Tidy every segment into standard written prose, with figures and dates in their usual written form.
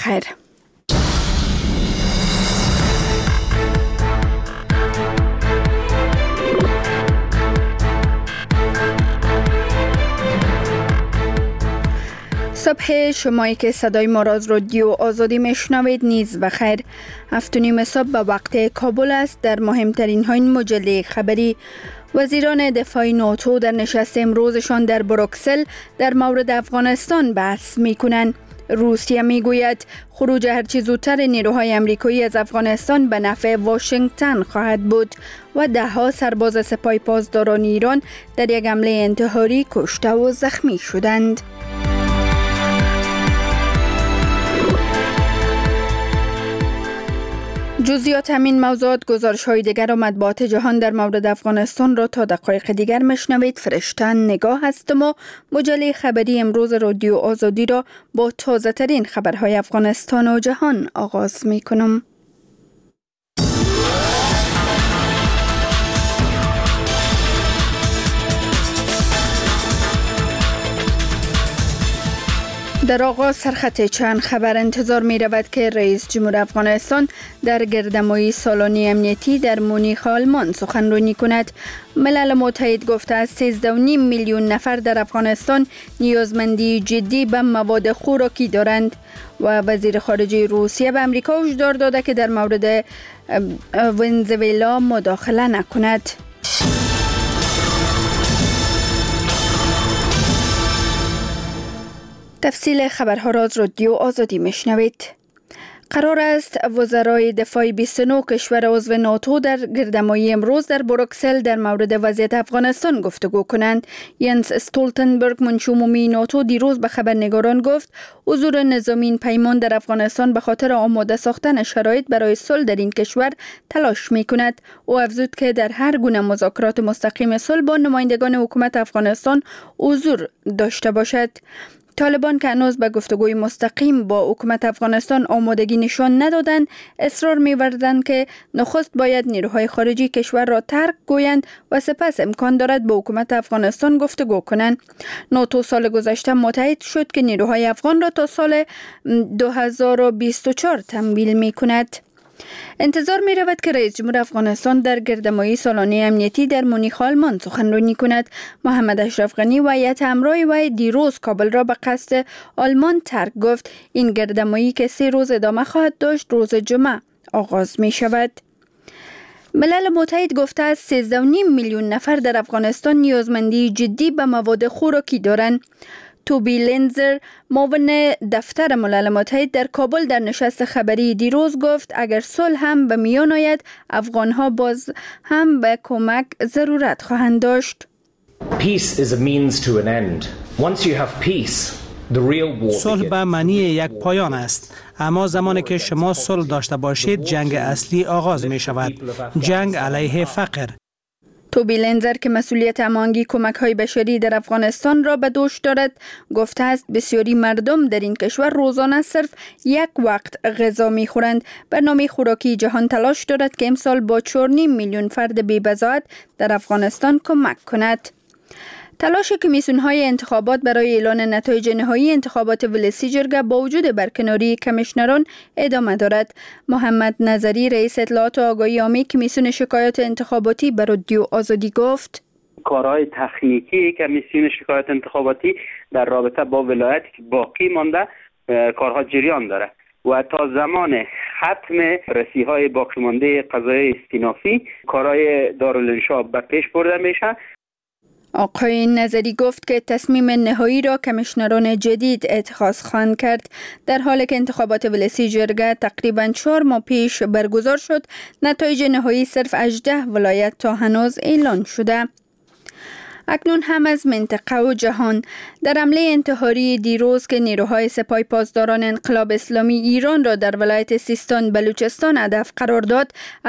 بخیر. صبح شمایی که صدای ما را از رادیو آزادی میشنوید نیز بخیر. 7:30 صبح به وقت کابل است. در مهمترین های مجله خبری وزیران دفاع ناتو در نشست امروزشان در بروکسل در مورد افغانستان بحث می کنند. روسیه می گوید خروج هرچی زودتر نیروهای امریکایی از افغانستان به نفع واشنگتن خواهد بود و 10 سرباز سپاه پاسداران ایران در یک حمله انتحاری کشته و زخمی شدند. جزئیات همین موضوعات، گزارش‌های دیگر و مطبوعات جهان در مورد افغانستان را تا دقایق دیگر مشنوید. فرشته نگاه هستم و مجله خبری امروز رادیو آزادی را با تازه ترین خبرهای افغانستان و جهان آغاز می کنم. در آغاز سرخط چند خبر. انتظار می رود که رئیس جمهور افغانستان در گردهمایی سالانه امنیتی در مونیخ آلمان سخنرانی کند. ملل متحد گفته است 13.5 میلیون نفر در افغانستان نیازمندی جدی به مواد خوراکی دارند و وزیر خارجه روسیه به امریکا هشدار داده که در مورد ونزوئلا مداخله نکند. تفصیل خبرها را از رادیو آزادی میشنوید. قرار است وزرای دفاع 29 کشور عضو ناتو در گردهمایی امروز در بروکسل در مورد وضعیت افغانستان گفتگو کنند. ینس استولتنبرگ منشی عمومی ناتو دیروز به خبرنگاران گفت حضور نظامی پیمان در افغانستان به خاطر آماده ساختن شرایط برای صلح در این کشور تلاش می کند. او افزود که در هر گونه مذاکرات مستقیم صلح با نمایندگان حکومت افغانستان حضور داشته باشد. طالبان که هنوز به گفتگوی مستقیم با حکومت افغانستان آمادگی نشان ندادند، اصرار می‌ورزند که نخست باید نیروهای خارجی کشور را ترک گویند و سپس امکان دارد با حکومت افغانستان گفتگو کنند. ناتو سال گذشته متحد شد که نیروهای افغان را تا سال 2024 تمویل می‌کند. انتظار می رود که رئیس جمهور افغانستان در گردهمایی سالانه امنیتی در مونیخ آلمان سخنرانی کند. محمد اشرف غنی و هیئت همراه وی دیروز کابل را به قصد آلمان ترک گفت. این گردهمایی که 3 روز ادامه خواهد داشت روز جمعه آغاز می شود. ملل متحد گفته است 13.5 میلیون نفر در افغانستان نیازمندی جدی به مواد خوراکی دارند. توبی لنزر معاون دفتر ملل متحد در کابل در نشست خبری دیروز گفت اگر صلح هم به میان آید افغانها باز هم به کمک ضرورت خواهند داشت. صلح به معنی یک پایان است، اما زمانی که شما صلح داشته باشید جنگ اصلی آغاز می شود، جنگ علیه فقر. توبی لنزر که مسئولیت هماهنگی کمک‌های بشری در افغانستان را به دوش دارد گفته است بسیاری مردم در این کشور روزانه صرف یک وقت غذا می‌خورند. برنامه خوراکی جهان تلاش دارد که امسال با 4.5 میلیون فرد بی‌بضاعت در افغانستان کمک کند. تلاش کمیسیون‌های انتخابات برای اعلان نتایج نهایی انتخابات ولسی جرگه با وجود برکناری کمیشنران ادامه دارد. محمد نظری رئیس اطلاعات و آگاهی عامی کمیسیون شکایات انتخاباتی به رادیو آزادی گفت کارهای تکنیکی کمیسیون شکایات انتخاباتی در رابطه با ولایتی که باقی مانده کارها جریان داره و تا زمان ختم رسیهای باقی مانده قضای استینافی کارهای دارالانشا به پیش برده میشه. آقای نظری گفت که تصمیم نهایی را کمیشنران جدید اتخاذ خواهند کرد. در حالی که انتخابات ولسی جرگه تقریباً 4 ماه پیش برگزار شد، نتایج نهایی صرف 18 ولایت تا هنوز اعلان شده. اکنون هم از منطقه و جهان. در حمله انتحاری دیروز که نیروهای سپاه پاسداران انقلاب اسلامی ایران را در ولایت سیستان بلوچستان هدف قرار داد،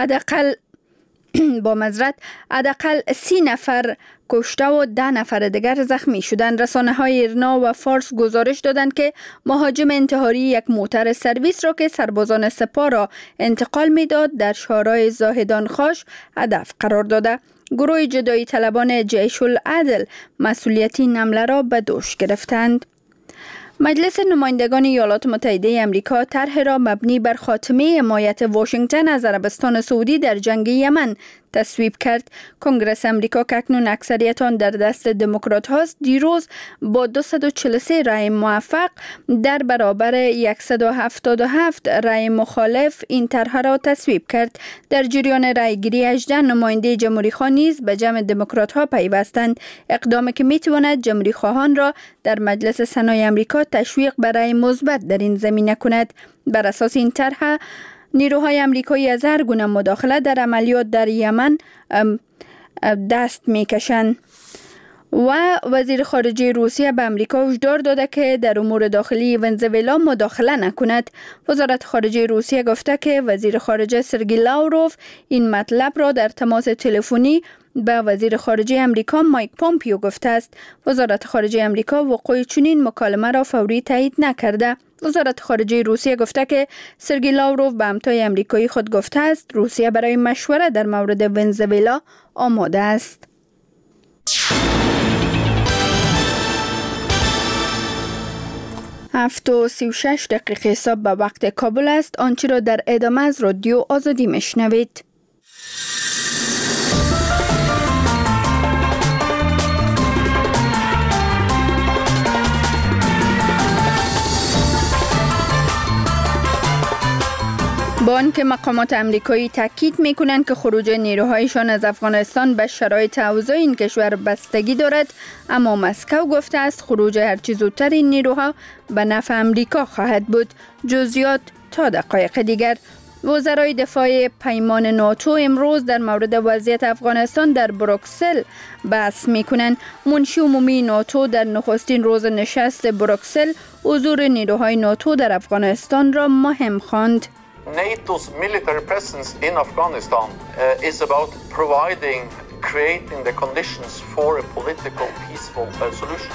حداقل 30 نفر کشته و 10 نفر دیگر زخمی شدند. رسانه‌های ایرنا و فارس گزارش دادند که مهاجم انتحاری یک موتر سرویس را که سربازان سپاه را انتقال می‌داد در شهرهای زاهدان خاش هدف قرار داده. گروه جدایی طلبان جیش العدل مسئولیت این حمله را به دوش گرفتند. مجلس نمایندگان ایالات متحده آمریکا طرح را مبنی بر خاتمه حمایت واشنگتن از عربستان سعودی در جنگ یمن تصویب کرد. کنگره آمریکا که اکنون اکثریت آن در دست دموکرات هاست دیروز با 243 رای موافق در برابر 177 رای مخالف این طرح را تصویب کرد. در جریان رای گیری 18 نماینده جمهوری خواه نیز به جمع دموکرات ها پیوستند، اقدامی که می تواند جمهوری خواهان را در مجلس سنای آمریکا تشویق برای مثبت در این زمینه کند. بر اساس این طرح نیروهای آمریکایی از هر گونه مداخله در عملیات در یمن دست می‌کشند. و وزیر خارجه روسیه به آمریکا هشدار داده که در امور داخلی ونزوئلا مداخله نکند. وزارت خارجه روسیه گفته که وزیر خارجه سرگئی لاوروف این مطلب را در تماس تلفنی به وزیر خارجه آمریکا مایک پومپیو گفته است. وزارت خارجه آمریکا وقوع چنین مکالمه را فوری تایید نکرده. وزارت خارجه روسیه گفته که سرگئی لاوروف به همتای آمریکایی خود گفته است روسیه برای مشوره در مورد ونزوئلا آماده است. 7:36 صبح به وقت کابل است. آنچه را در ادامه از رادیو آزادی میشنوید. با آنکه مقامات آمریکایی تاکید می‌کنند که خروج نیروهایشان از افغانستان به شرایط اوضاع این کشور بستگی دارد، اما مسکو گفته است خروج هرچه زودتر این نیروها به نفع آمریکا خواهد بود. جزئیات تا دقایق دیگر. وزرای دفاع پیمان ناتو امروز در مورد وضعیت افغانستان در بروکسل بحث می‌کنند. منشی عمومی ناتو در نخستین روز نشست بروکسل حضور نیروهای ناتو در افغانستان را مهم خواند. NATO's military presence in Afghanistan is about creating the conditions for a political, peaceful solution.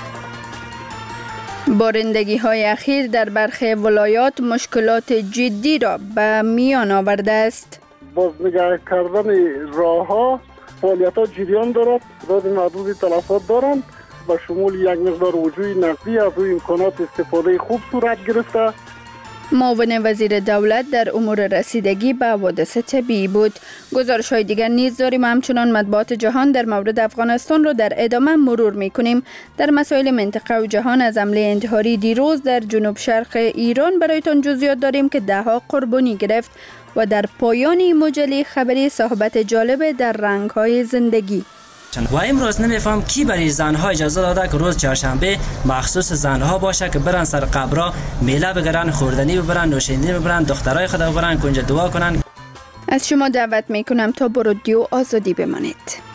بارندگی های اخیر در برخی ولایات مشکلات جدی را به میان آورده است. بازنگری کردن راه ها فعالیت ها جریان دارد، تعداد محدودی تلفات دارند و شمول یک مقدار وجوه نقدی از روی امکانات استفاده خوب صورت گرفته. معاون وزیر دولت در امور رسیدگی به حوادث طبیعی بود. گزارش های دیگر نیز داریم. همچنان مطبوعات جهان در مورد افغانستان را در ادامه مرور می کنیم. در مسائل منطقه و جهان از حمله انتحاری دیروز در جنوب شرق ایران برایتان جزئیات داریم که 10 قربانی گرفت و در پایان این مجله خبری صحبت جالب در رنگ های زندگی. و امروز نمیفهم کی برای زنها اجازه داده که روز چهارشنبه مخصوص زنها باشه که برن سر قبرها میله بگیرن، خوردنی ببرن، نوشیدنی ببرن، دخترای خود ببرن که اونجا دعا کنن. از شما دعوت میکنم تا با رادیو آزادی بمانید.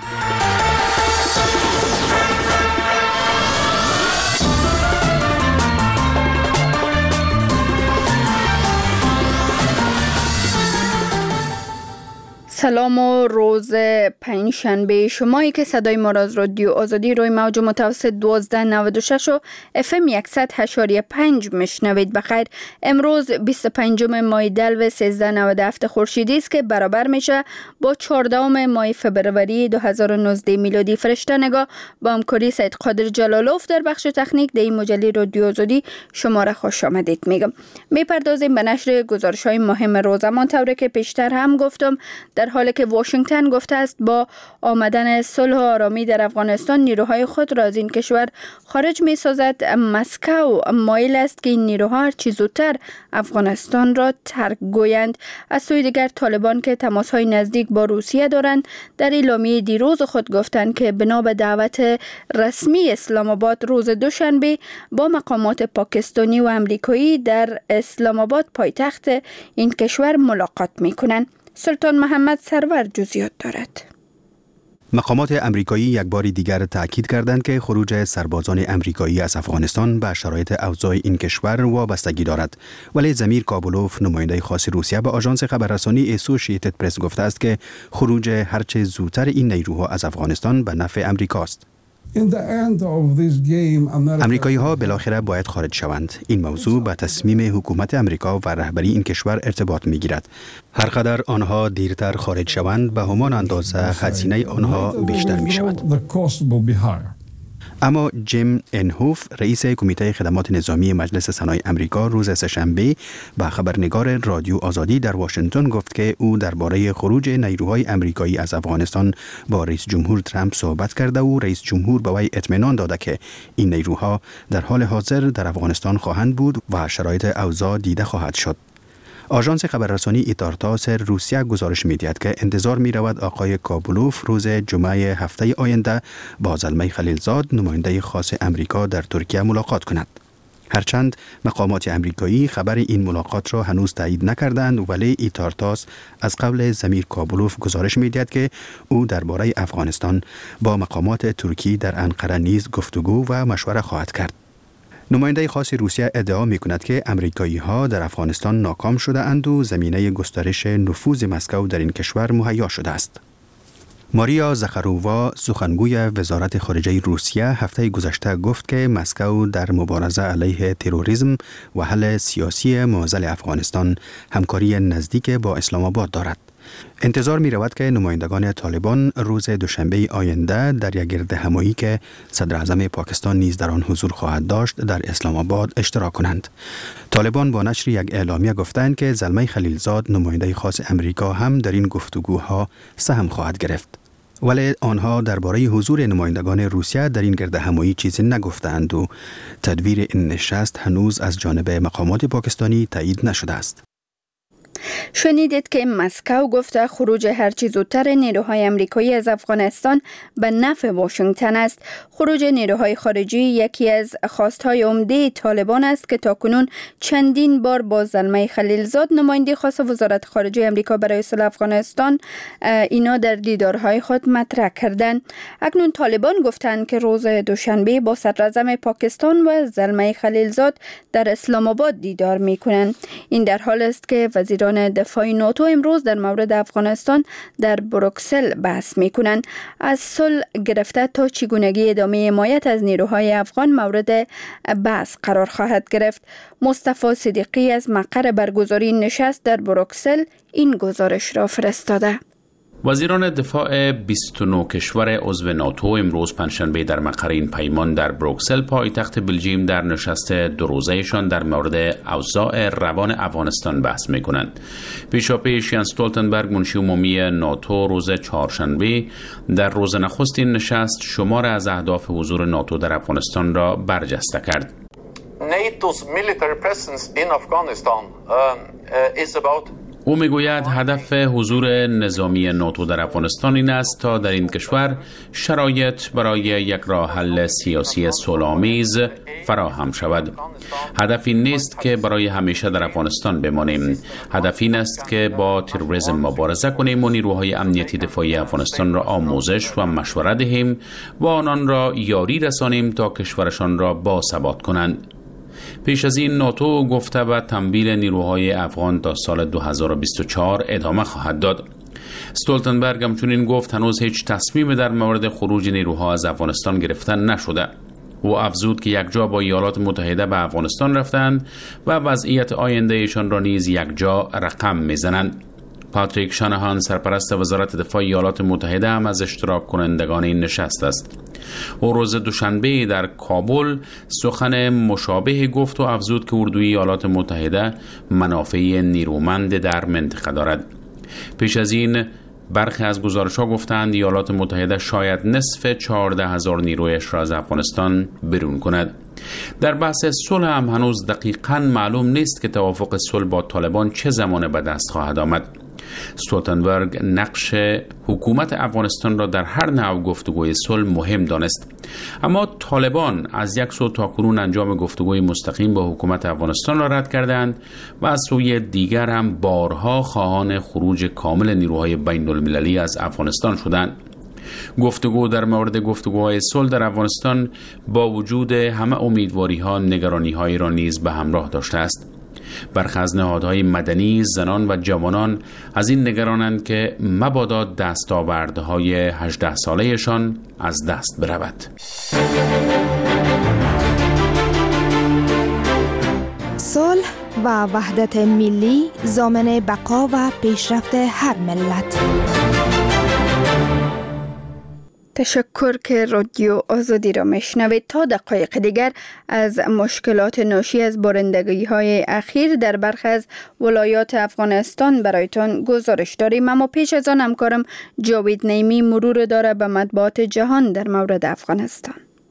سلام و روز پنجشنبه شمایی که صدای ما را از رادیو آزادی روی موج متوسط 1296 و FM 100.5 میشنوید. بخیر. امروز 25 ماه دلو 1397 خورشیدی است که برابر میشه با 14 ماه فبروری 2019 میلادی. فرشته نگاه با همکاری سید قادر جلالوف در بخش تکنیک در این مجله رادیو آزادی شما را خوش آمدید میگم. میپردازیم به نشر گزارش‌های مهم روزمان طوری که پیشتر هم گفتم. در حالی که واشنگتن گفته است با آمدن صلح و آرامی در افغانستان نیروهای خود را از این کشور خارج می سازد، مسکو مایل است که این نیروها هر چه زودتر افغانستان را ترک گویند. از سوی دیگر طالبان که تماس‌های نزدیک با روسیه دارند در اعلامیه دیروز خود گفتند که بنا به دعوت رسمی اسلام آباد روز دوشنبه با مقامات پاکستانی و آمریکایی در اسلام آباد پایتخت این کشور ملاقات می کنند. سلطان محمد سرور جزئیات دارد. مقامات امریکایی یک بار دیگر تاکید کردند که خروج سربازان امریکایی از افغانستان به شرایط اوضاع این کشور وابستگی دارد. ولی زمیر کابولوف نماینده خاص روسیه به آژانس خبررسانی اسوشییتد پرس گفته است که خروج هرچه زودتر این نیروها از افغانستان به نفع امریکاست. امریکایی ها بالاخره باید خارج شوند. این موضوع به تصمیم حکومت امریکا و رهبری این کشور ارتباط می گیرد. هر قدر آنها دیرتر خارج شوند به همان اندازه هزینه آنها بیشتر می شود. اما جیم انهوف رئیس کمیته خدمات نظامی مجلس سنای امریکا روز سه‌شنبه با خبرنگار رادیو آزادی در واشنگتن گفت که او درباره خروج نیروهای امریکایی از افغانستان با رئیس جمهور ترامپ صحبت کرده و رئیس جمهور به وی اطمینان داده که این نیروها در حال حاضر در افغانستان خواهند بود و شرایط اوضاع دیده خواهد شد. آژانس خبررسانی ایتارتاس روسیه گزارش می‌دهد که انتظار می‌رود آقای کابولوف روز جمعه هفته آینده با زلمه خلیلزاد نماینده خاص امریکا در ترکیه ملاقات کند. هرچند مقامات امریکایی خبر این ملاقات را هنوز تایید نکردند، ولی ایتارتاس از قبل زمیر کابولوف گزارش می‌دهد که او درباره افغانستان با مقامات ترکی در انقره نیز گفتگو و مشوره خواهد کرد. نماینده خاص روسیه ادعا می‌کند که امریکایی‌ها در افغانستان ناکام شده اند و زمینه گسترش نفوذ مسکو در این کشور مهیا شده است. ماریا زخارووا سخنگوی وزارت خارجه روسیه هفته گذشته گفت که مسکو در مبارزه علیه تروریسم و حل سیاسی معضل افغانستان همکاری نزدیک با اسلام آباد دارد. انتظار می رود که نمایندگان طالبان روز دوشنبه آینده در یک گردهمایی که صدر اعظم پاکستان نیز در آن حضور خواهد داشت در اسلام آباد اشتراک کنند. طالبان با نشر یک اعلامیه گفتند که زلمه خلیلزاد نماینده خاص امریکا هم در این گفتگوها سهم خواهد گرفت. ولی آنها درباره حضور نمایندگان روسیه در این گردهمایی چیزی نگفتند و تدویر این نشست هنوز از جانب مقامات پاکستانی تایید نشده است. شنیدید که مسکو گفته خروج هرچی زودتر نیروهای امریکایی از افغانستان به نفع واشنگتن است. خروج نیروهای خارجی یکی از خواستهای عمده طالبان است که تاکنون چندین بار با زلمه خلیلزاد نماینده خاص وزارت خارجه امریکا برای صلح افغانستان اینا در دیدارهای خود مطرح کردند. اکنون طالبان گفتند که روز دوشنبه با صدر اعظم پاکستان و زلمه خلیلزاد در اسلام آباد دیدار می‌کنند. این در حال است که وزیران دفاع ناتو امروز در مورد افغانستان در بروکسل بحث می‌کنند. از صلح گرفته تا چگونگی ادامه حمایت از نیروهای افغان مورد بحث قرار خواهد گرفت. مصطفی صدیقی از مقر برگزاری نشست در بروکسل این گزارش را فرستاده. وزیران دفاع 29 کشور عضو ناتو امروز پنجشنبه در مقر این پیمان در بروکسل پایتخت بلژیم در نشست دو روزه‌شان در مورد اوضاع روان افغانستان بحث می‌کنند. پیشاپیش یانس استولتنبرگ منشی عمومی ناتو روز چهارشنبه در روز نخست این نشست شمار از اهداف حضور ناتو در افغانستان را برجسته کرد. NATO's military presence in Afghanistan is about او میگوید هدف حضور نظامی ناتو در افغانستان این است تا در این کشور شرایط برای یک راه حل سیاسی صلح‌آمیز فراهم شود. هدف این نیست که برای همیشه در افغانستان بمانیم. هدف این است که با تروریسم مبارزه کنیم و نیروهای امنیتی دفاعی افغانستان را آموزش و مشوره دهیم و آنان را یاری رسانیم تا کشورشان را باثبات کنند. پیش از این ناتو گفته به تمویل نیروهای افغان تا سال 2024 ادامه خواهد داد. استولتنبرگ همچنین گفت هنوز هیچ تصمیم در مورد خروج نیروها از افغانستان گرفته نشده. او افزود که یک جا با ایالات متحده به افغانستان رفتند و وضعیت آینده ایشان را نیز یک جا رقم میزنند. پاتریک شانهان سرپرست وزارت دفاع ایالات متحده هم از اشتراک کنندگان این نشست است. او روز دوشنبه در کابل سخن مشابه گفت و افزود که اردوی ایالات متحده منافع نیرومند در منطقه دارد. پیش از این برخی از گزارش‌ها گفتند ایالات متحده شاید نصف 14,000 نیرویش را از افغانستان بیرون کند. در بحث صلح هم هنوز دقیقاً معلوم نیست که توافق صلح با طالبان چه زمان به دست خواهد آمد. استولتنبرگ نقش حکومت افغانستان را در هر نوع گفتگوی صلح مهم دانست. اما طالبان از یک سو تاکنون انجام گفتگوی مستقیم با حکومت افغانستان را رد کردند و از سوی دیگر هم بارها خواهان خروج کامل نیروهای بین المللی از افغانستان شدند. گفتگو در مورد گفتگوهای صلح در افغانستان با وجود همه امیدواری‌ها نگرانی‌هایی را نیز به همراه داشته است. برخی از نهادهای مدنی، زنان و جوانان از این نگرانند که مبادا دستاوردهای 18 سالهشان از دست برود. صلح و وحدت ملی ضامن بقا و پیشرفت هر ملت. تشکر که رادیو آزادی را میشنوید. تا دقایق دیگر از مشکلات ناشی از بارندگی های اخیر در برخی از ولایات افغانستان برایتان گزارش داریم، اما پیش از آن همکارم جاوید نیمی مرور داره به مطبوعات جهان در مورد افغانستان.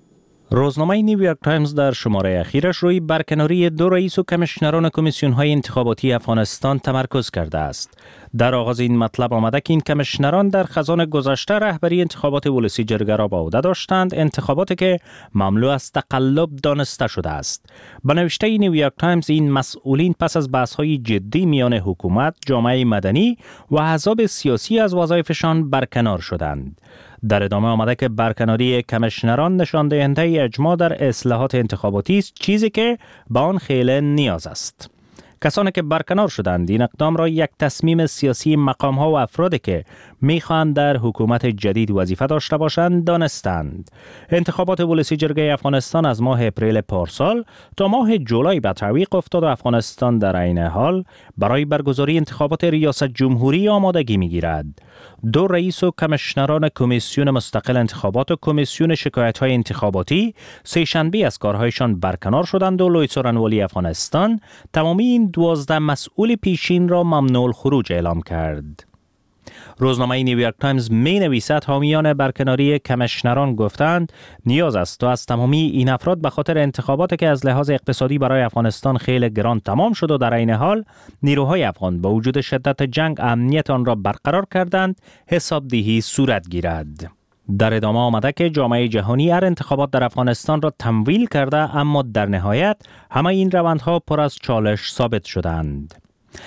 روزنامه نیویورک تایمز در شماره اخیرش روی برکناری 2 رئیس و کمیشنران کمیسیون‌های انتخاباتی افغانستان تمرکز کرده است. در آغاز این مطلب آمده که این کمیشنران در خزان گذشته رهبری انتخابات ولسی جرگه را به عهده داشتند، انتخاباتی که مملو از تقلب دانسته شده است. به نوشته نیویورک تایمز این مسئولین پس از بحث‌های جدی میان حکومت، جامعه مدنی و احزاب سیاسی از وظایفشان برکنار شدند. در ادامه آمده که برکناری کمیشنران نشان دهنده اجماع در اصلاحات انتخاباتی است، چیزی که به آن خیلی نیاز است. کسانی که برکنار شدند این اقدام را یک تصمیم سیاسی مقام‌ها و افرادی که می‌خواهند در حکومت جدید وظیفه داشته باشند دانستند. انتخابات ولسی جرگه افغانستان از ماه اپریل پارسال تا ماه جولای به تعویق افتاد و افغانستان در عین حال برای برگزاری انتخابات ریاست جمهوری آمادگی می‌گیرد. 2 رئیس و کمیشنران کمیسیون مستقل انتخابات و کمیسیون شکایت‌های انتخاباتی سه شنبه از کارهایشان برکنار شدند و لوی څارنوالي افغانستان تمامی این 12 مسئول پیشین را ممنوع الخروج اعلام کرد. روزنامه نیویورک تایمز می نویسد حامیان برکناری کمیشنران گفتند نیاز است تا از تمامی این افراد به خاطر انتخاباتی که از لحاظ اقتصادی برای افغانستان خیلی گران تمام شد و در عین حال نیروهای افغان با وجود شدت جنگ امنیت آن را برقرار کردند حسابدهی صورت گیرد. در ادامه آمده که جامعه جهانی هر انتخابات در افغانستان را تمویل کرده، اما در نهایت همه این روندها پر از چالش ثابت شدند.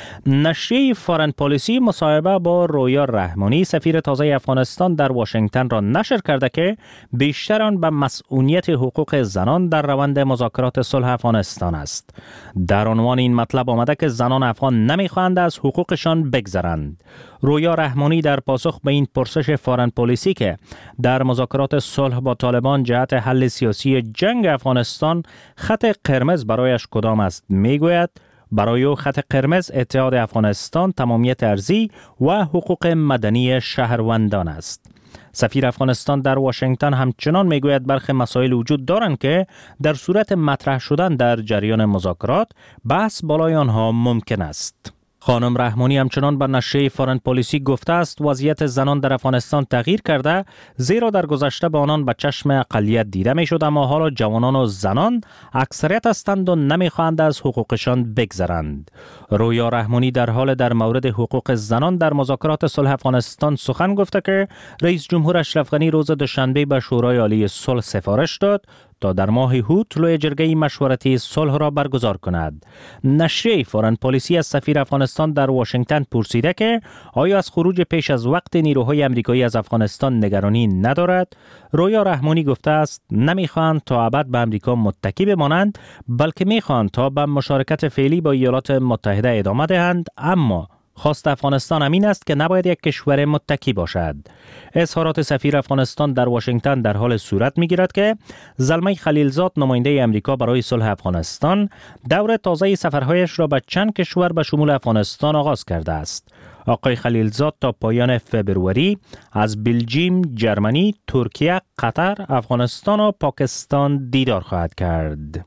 نشریه فارن پالیسی مصاحبه با رویا رحمانی سفیر تازه افغانستان در واشنگتن را نشر کرده که بیشتر آن به مسئولیت حقوق زنان در روند مذاکرات صلح افغانستان است. در عنوان این مطلب آمده که زنان افغان نمیخواهند از حقوقشان بگذرند. رویا رحمانی در پاسخ به این پرسش فارن پالیسی که در مذاکرات صلح با طالبان جهت حل سیاسی جنگ افغانستان خط قرمز برایش کدام است میگوید برای او خط قرمز اتحاد افغانستان، تمامیت ارضی و حقوق مدنی شهروندان است. سفیر افغانستان در واشنگتن همچنان میگوید برخی مسائل وجود دارند که در صورت مطرح شدن در جریان مذاکرات بحث بالای آنها ممکن است. خانم رحمانی همچنان به نشریه فارن پالیسی گفته است وضعیت زنان در افغانستان تغییر کرده، زیرا در گذشته به آنان به چشم اقلیت دیده میشد، اما حالا جوانان و زنان اکثریت هستند و نمیخواهند از حقوقشان بگذرند. رویا رحمانی در حال در مورد حقوق زنان در مذاکرات صلح افغانستان سخن گفته که رئیس جمهور اشرف غنی روز دوشنبه به شورای عالی صلح سفارش داد تا در ماه هوت لوی جرگه مشورتی صلح را برگزار کند. نشریه فارن پالیسی از سفیر افغانستان در واشنگتن پرسیده که آیا از خروج پیش از وقت نیروهای امریکایی از افغانستان نگرانی ندارد؟ رویا رحمانی گفته است نمیخواهند تا ابد به امریکا متکی بمانند، بلکه میخواهند تا به مشارکت فعلی با ایالات متحده ادامه دهند، اما خواست افغانستان امین است که نباید یک کشور متکی باشد. اظهارات سفیر افغانستان در واشنگتن در حال صورت میگیرد که زلمه خلیلزاد نماینده امریکا برای صلح افغانستان دور تازه سفرهایش را به چند کشور به شمول افغانستان آغاز کرده است. آقای خلیلزاد تا پایان فبروری از بلژیم، جرمنی، ترکیه، قطر، افغانستان و پاکستان دیدار خواهد کرد.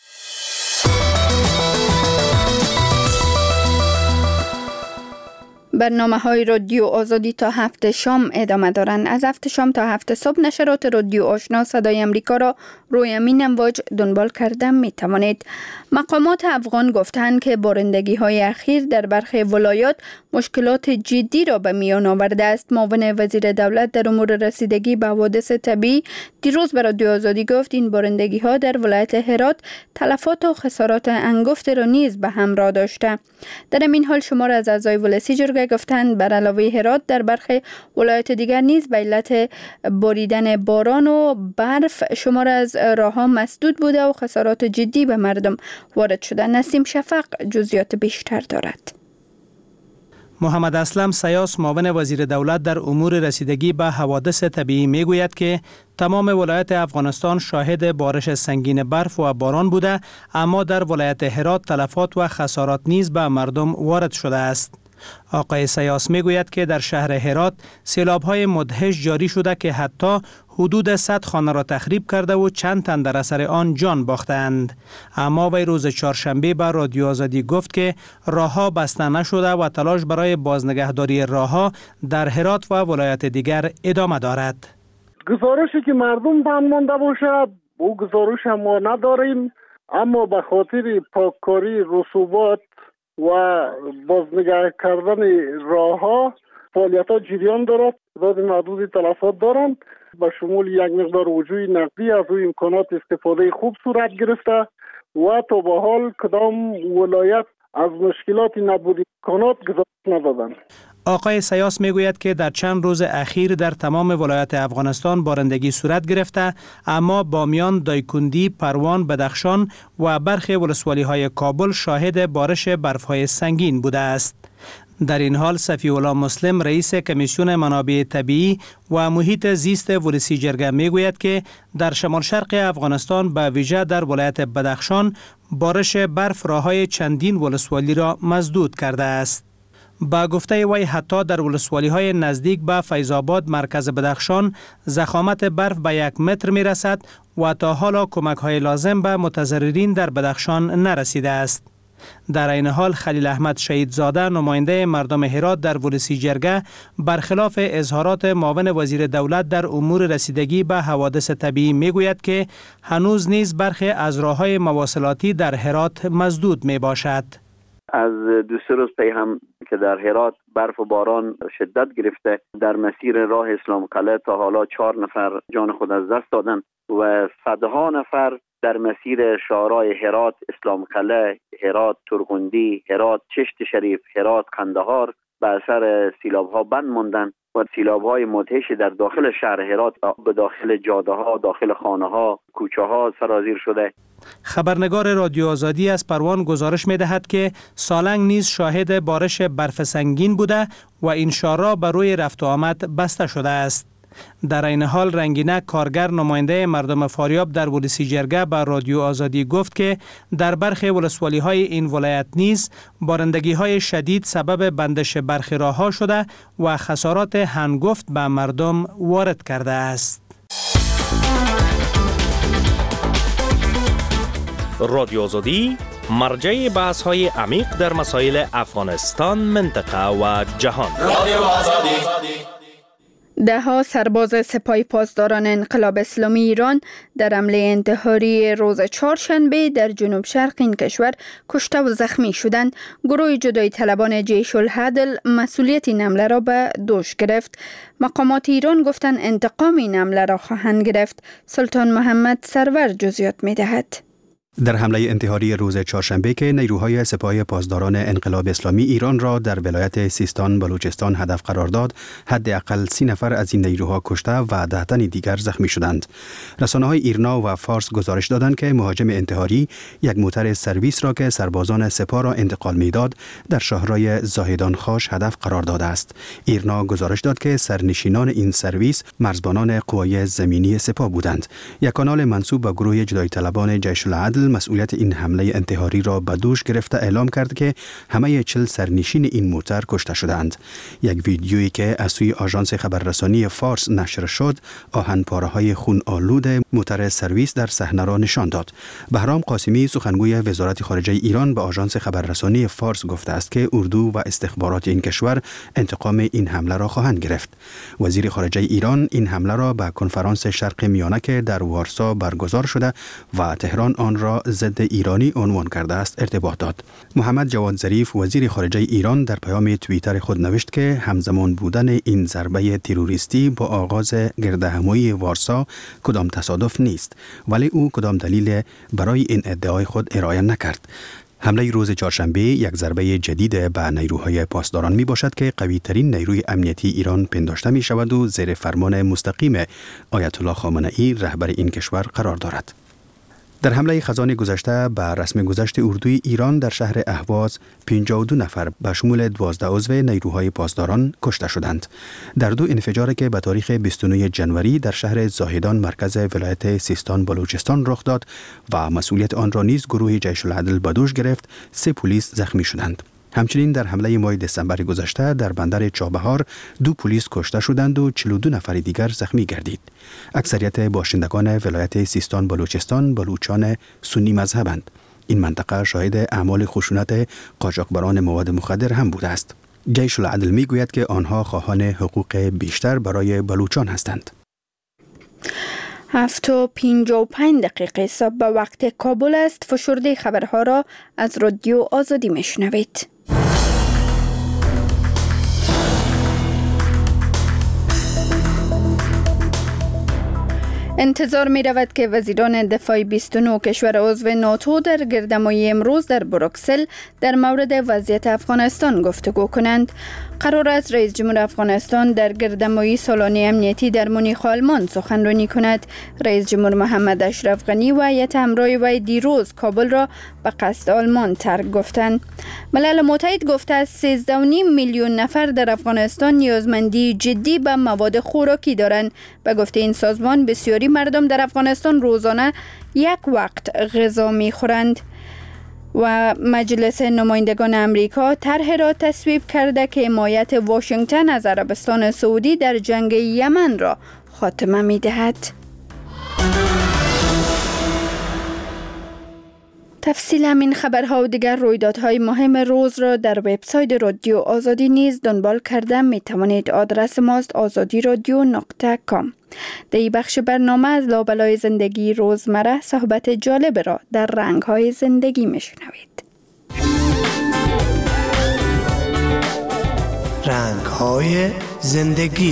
برنامه‌های رادیو آزادی تا 7 شام ادامه دارند. از 7 شام تا 7 صبح نشرات رادیو آشنا صدای امریکا را روی امین امواج دنبال کرده می توانید. مقامات افغان گفتند که بارندگی‌های اخیر در برخی ولایات مشکلات جدی را به میان آورده است. معاون وزیر دولت در امور رسیدگی به حوادث طبیعی دیروز به رادیو آزادی گفت این بارندگی‌ها در ولایت هرات تلفات و خسارات انگفت را نیز به همراه داشته. در این حال شمار از اعضای ولسی جرگه گفتند بر علاوه هرات در برخی ولایات دیگر نیز به علت باریدن باران و برف شمار از راه‌ها مسدود بوده و خسارات جدی به مردم وارد شده. نسیم شفق جزئیات بیشتر دارد. محمد اسلم سیاس معاون وزیر دولت در امور رسیدگی به حوادث طبیعی میگوید که تمام ولایت افغانستان شاهد بارش سنگین برف و باران بوده، اما در ولایت هرات تلفات و خسارات نیز به مردم وارد شده است. آقای سیاس میگوید که در شهر هرات سیلاب‌های مدهش جاری شده که حتی حدود 100 خانه را تخریب کرده و چند تن در اثر آن جان باختند. اما وی روز چهارشنبه به رادیو آزادی گفت که راه‌ها بسته نشده و تلاش برای بازنگهداری راه‌ها در هرات و ولایت دیگر ادامه دارد. گزارشی که مردم بند مانده باشد او گزارش ما نداریم، اما به خاطر پاککاری رسوبات و بازنگه کردن راه‌ها فعالیت‌ها جریان دارد. تعداد محدودی تلفات دارند به شمول یک مقدار وجوه نقدی از روی امکانات استفاده خوب صورت گرفته و تا به حال کدام ولایت از مشکلات نبود امکانات گزارش ندادند. آقای سیاس میگوید که در چند روز اخیر در تمام ولایت افغانستان بارندگی صورت گرفته، اما بامیان، دایکندی، پروان، بدخشان و برخی ولسوالی‌های کابل شاهد بارش برف‌های سنگین بوده است. در این حال صفی الله مسلم رئیس کمیسیون منابع طبیعی و محیط زیست ولسی جرگه میگوید که در شمال شرق افغانستان به ویژه در ولایت بدخشان بارش برف راه‌های چندین ولسوالی را مسدود کرده است. با گفته وی حتی در ولسوالی‌های نزدیک به فیض آباد مرکز بدخشان ضخامت برف به 1 متر می رسد و تا حالا کمک‌های لازم به متضررین در بدخشان نرسیده است. در این حال خلیل احمد شهیدزاده نماینده مردم هرات در ولسی جرگه برخلاف اظهارات معاون وزیر دولت در امور رسیدگی به حوادث طبیعی میگوید که هنوز نیز برخی از راه‌های مواصلاتی در هرات مسدود می باشد. از 2-3 روز پی هم که در هرات برف و باران شدت گرفته، در مسیر راه اسلام قلعه تا حالا 4 نفر جان خود از دست دادن و صدها نفر در مسیر شهرهای هرات، اسلام قلعه، هرات ترغندی، هرات چشت شریف، هرات قندهار به اثر سیلاب‌ها بند ماندن و سیلاب‌های مدهش در داخل شهر هرات به داخل جاده‌ها، داخل خانه‌ها، کوچه‌ها سرازیر شده. خبرنگار رادیو آزادی از پروان گزارش می‌دهد که سالنگ نیز شاهد بارش برف سنگین بوده و این شهرها بر روی رفت و آمد بسته شده است. در این حال رنگینک کارگر نماینده مردم فاریاب در ولسی جرگه به رادیو آزادی گفت که در برخی ولسوالی‌های این ولایت نیز بارندگی‌های شدید سبب بندش برخی راه‌ها شده و خسارات هنگفت به مردم وارد کرده است. رادیو آزادی مرجع بحث‌های عمیق در مسائل افغانستان، منطقه و جهان. رادیو آزادی. ده‌ها سرباز سپاه پاسداران انقلاب اسلامی ایران در حمله انتحاری روز چهارشنبه در جنوب شرق این کشور کشته و زخمی شدند. گروه جدایی طلبان جیش العدل مسئولیت این حمله را به دوش گرفت. مقامات ایران گفتند انتقام این حمله را خواهند گرفت. سلطان محمد سرور جزئیات می‌دهد. در حمله انتحاری روز چهارشنبه که نیروهای سپاه پاسداران انقلاب اسلامی ایران را در ولایت سیستان بلوچستان هدف قرار داد، حداقل 30 نفر از این نیروها کشته و 10 تن دیگر زخمی شدند. رسانه‌های ایرنا و فارس گزارش دادند که مهاجم انتحاری یک موتر سرویس را که سربازان سپاه را انتقال می‌داد در شهرهای زاهدان خاش هدف قرار داده است. ایرنا گزارش داد که سرنشینان این سرویس مرزبانان قوای زمینی سپاه بودند. یک کانال منسوب به گروه جدایی طلبان جیش العدل مسئولیت این حمله انتحاری را به دوش گرفته اعلام کرد که همه 40 سرنشین این موتر کشته شدند. یک ویدیویی که از سوی آژانس خبررسانی فارس نشر شد، آهنپاره‌های خون آلود موتر سرویس در صحنه را نشان داد. بهرام قاسمی سخنگوی وزارت خارجه ایران به آژانس خبررسانی فارس گفته است که اردو و استخبارات این کشور انتقام این حمله را خواهند گرفت. وزیر خارجه ایران این حمله را به کنفرانس شرق میانه که در وارسا برگزار شده و تهران آن را ضد ایرانی عنوان کرده است ارتباط داد. محمد جواد ظریف وزیر خارجه ایران در پیام توییتر خود نوشت که همزمان بودن این ضربه تروریستی با آغاز گردهمایی وارسا کدام تصادف نیست، ولی او کدام دلیل برای این ادعای خود ارائه نکرد. حمله روز چهارشنبه یک ضربه جدید به نیروهای پاسداران می باشد که قوی ترین نیروی امنیتی ایران پنداشته می شود و زیر فرمان مستقیم آیت الله خامنه ای رهبر این کشور قرار دارد. در حمله خزان گذشته به رسم گذشت اردوی ایران در شهر اهواز 52 نفر به شمول 12 عضو نیروهای پاسداران کشته شدند. در 2 انفجاری که به تاریخ 29 جنوری در شهر زاهدان مرکز ولایت سیستان بلوچستان رخ داد و مسئولیت آن را نیز گروه جیش العدل به دوش گرفت، 3 پلیس زخمی شدند. همچنین در حمله ماه دسامبر گذشته در بندر چابهار 2 پلیس کشته شدند و 42 نفر دیگر زخمی گردید. اکثریت باشندگان ولایت سیستان بلوچستان بلوچان سنی مذهبند. این منطقه شاهد اعمال خشونت قاچاقبران مواد مخدر هم بوده است. جیش العدل میگوید که آنها خواهان حقوق بیشتر برای بلوچان هستند. 7:55 صبح به وقت کابل است. فشرده خبرها را از رادیو آزادی میشنوید. انتظار می رود که وزیران دفاع 29 کشور عضو ناتو در گردهمایی امروز در بروکسل در مورد وضعیت افغانستان گفتگو کنند. قرار است رئیس جمهور افغانستان در گردهمایی سالانه امنیتی در مونیخ آلمان سخنرانی کند. رئیس جمهور محمد اشرف غنی و هیئت همراه وی دیروز کابل را به قصد آلمان ترک گفتند. ملل متحد گفته است 13.5 میلیون نفر در افغانستان نیازمندی جدی به مواد خوراکی دارند. به گفته این سازمان بسیاری مردم در افغانستان روزانه یک وقت غذا می‌خورند. و مجلس نمایندگان امریکا طرح را تصویب کرده که حمایت واشنگتن از عربستان سعودی در جنگ یمن را خاتمه می‌دهد. تفصیل همین خبرها و دیگر رویدادهای مهم روز را در وبسایت رادیو آزادی نیز دنبال کرده می توانید. آدرس ماست azadiradio.com. در این بخش برنامه از لابلای زندگی روزمره صحبت جالب را در رنگ‌های زندگی می شنوید. رنگ‌های زندگی.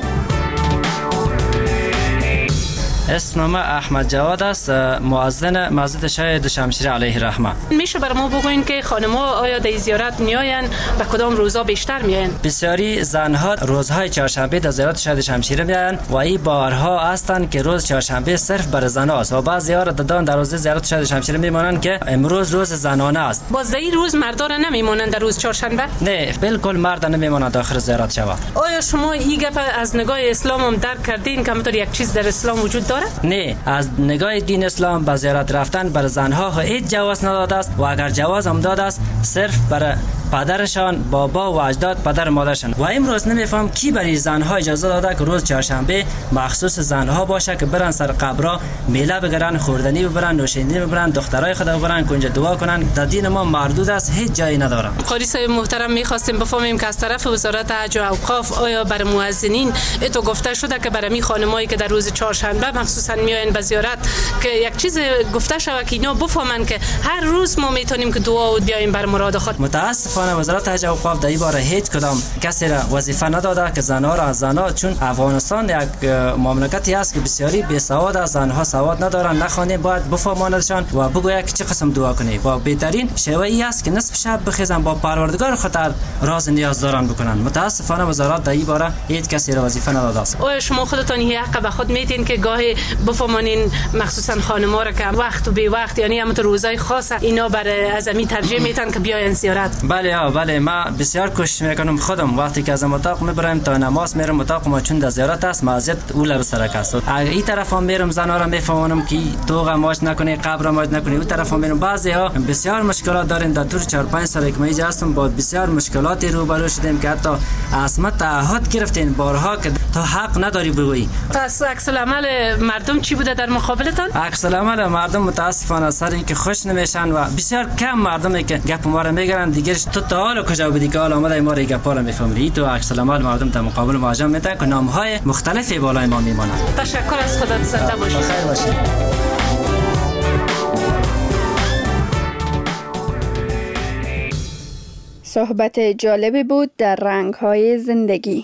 اسمم احمد جواد است، مؤذن مسجد شهید شمشیر علیه الرحمه. میشه بر ما بگوین که خانم‌ها آیا در زیارت میآیند و کدام روزا بیشتر میآیند؟ بسیاری زنها روزهای چهارشنبه در زیارت شهید شمشیر میآیند و این باورها هستند که روز چهارشنبه صرف برای زنها است و بعضی‌ها در روز زیارت شهید شمشیر میمانند که امروز روز زنانه است. باز در این روز مردا را نمیمانند در روز چهارشنبه؟ نه، بالکل مرد نمیمانند داخل زیارت شود. آیا شما این گپ از نگاه اسلام هم درک کردین که همونطور یک چیز در اسلام وجود داره؟ نه، از نگاه دین اسلام به زیارت رفتن بر زنها هیچ جواز نداده است و اگر جواز هم داده است صرف برای پدرشان، بابا و اجداد، پدر و مادرشان. و امروز نمیفهم کی برای زنها اجازه داده که روز چهارشنبه مخصوص زنها باشه که برن سر قبرا میله بگیرن، خوردنی ببرن، نوشیدنی ببرن، دخترای خود ببرن که اونجا دعا کنن. در دین ما مردود است، هیچ جایی نداره. قاری صاحب محترم، می‌خواستیم بفهمیم که از طرف وزارت حج و اوقاف آیا برای مؤذنین تو گفته شده که برای می خانمایی که در روز چهارشنبه مخصوصا میاین به زیارت که یک چیز گفته شود که اینا بفهمن که هر روز ما میتونیم که دعا و بیایم بر مراد خود. متاسفانه وزارت حج و اوقاف در این باره هیچ کدام کسی را وظیفه نداده که زنها را از زنها، چون افغانستان یک مملکتی است که بسیاری بی‌سواد است، زنها سواد ندارن، نخوانده، باید بفهماندشان و بگوید که چه قسم دعا کنی و بهترین شیوه ای است که نصف شب بخیزن با پروردگار خود راز نیاز دارن بکنن. متاسفانه وزارت در این باره هیچ کسی را وظیفه نداده است. آیا شما خودتان این حق به خود میتین که گاهی بفهمانین مخصوصا خانم‌ها را که وقت و بی وقت، یعنی همون روزای خاصه اینا برای ازمی ترجیح میتن که بیاین زیارت؟ بله، ما بسیار کوشش میکنم. خودم وقتی که از اتاق میبرم تا نماز میرم اتاق ما، چون در زیارت است معزیت اول به سرک است. اگه این طرف هم میرم زنا را میفهمونم که تو غماش نکنی، قبر ماج نکنی. اون طرف هم میرم. بعضی‌ها بسیار مشکلات دارن. در طول 4-5 سال که ما اینجا هستم با بسیار مشکلاتی روبرو شدیم که حتی اسمت تعهد گرفتین بارها که تو حق نداری بگویی. پس عکس العمل مردم چی بوده در مقابلتان؟ عکس العمل مردم متاسفانه سر اینکه خوش نمیشن و بسیار کم مردمی که گپ ما رو میگیرن. دیگه تو تا حالا کجا بودی که حالا اومدی ما رو گپا رو میفهمی؟ تو عکس العمل مردم در مقابل مهاجم میتن که نامهای مختلفی بالای ما میمونن. تشکر از خودت، زنده باشی. بخیر باشی. صحبت جالبی بود در رنگ‌های زندگی.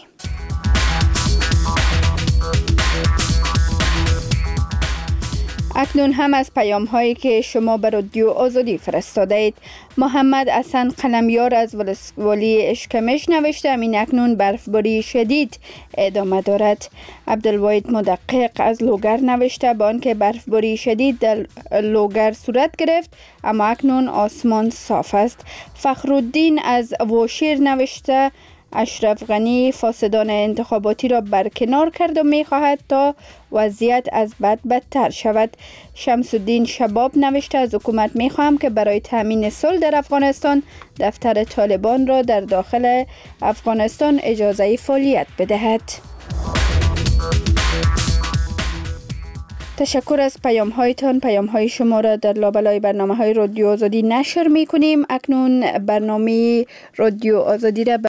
اکنون هم از پیام‌هایی که شما به رادیو آزادی فرستاده اید. محمد حسن قلمیار از ولسوالی اشکمش نوشته همین اکنون برفباری شدید ادامه دارد. عبدالواحد مدقق از لوگر نوشته با آنکه برفباری شدید در لوگر صورت گرفت اما اکنون آسمان صاف است. فخرالدین از واشیر نوشته اشرف غنی فاسدان انتخاباتی را برکنار کرد و می خواهد تا وضعیت از بد بدتر شود. شمس الدین شباب نوشته از حکومت می خواهم که برای تامین صلح در افغانستان دفتر طالبان را در داخل افغانستان اجازه فعالیت بدهد. تشکر از پیام هایتان. پیام های شما را در لابلای برنامه های رادیو آزادی نشر می کنیم. اکنون برنامه رادیو آزادی را